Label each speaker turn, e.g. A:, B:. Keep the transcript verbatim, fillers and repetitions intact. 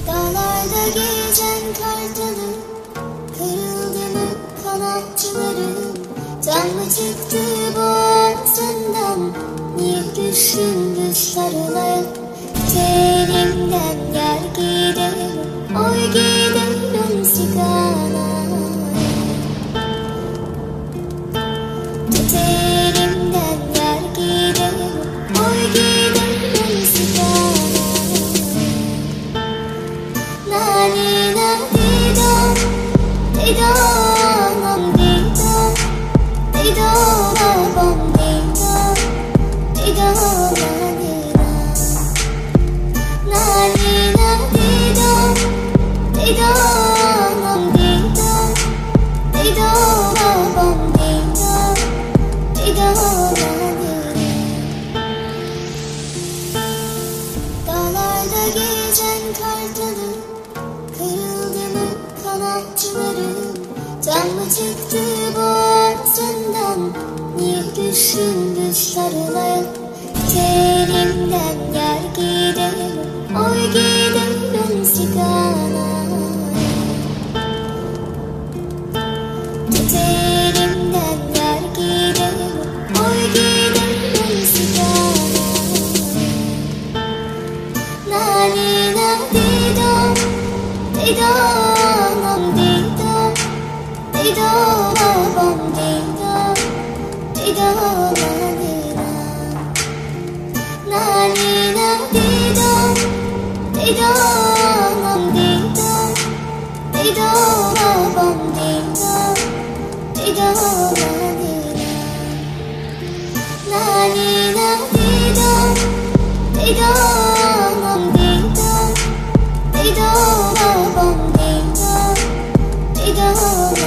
A: Dağlarda gezen kartalım, kırıldı mı kanatçıları? Can mı çıktı boğazından? Niye düşündü sarılayıp tenimden yer giderim, oy giderim sigara. Tenimden yer giderim, oy giderim sigara. Nani na dido, dido nam dido, dido bam dido, dido nani na. Nani na dido, dido nam dido, dido bam dido, dido nani na. Dağlarda gezen kartalım, kırıldı mı kanatçıları? Can mı çıktı boğazından? Niye düşündü sarılayıp tenimden yer giderim, oy giderim sigara. Tenimden yer giderim, oy giderim sigara. Nani na dido, dido nam dido, dido bam dido, dido nani na. Nani na dido, dido nam dido, dido bam dido, dido nani na. Nani na dido, dido nam dido, dido bam dido, dido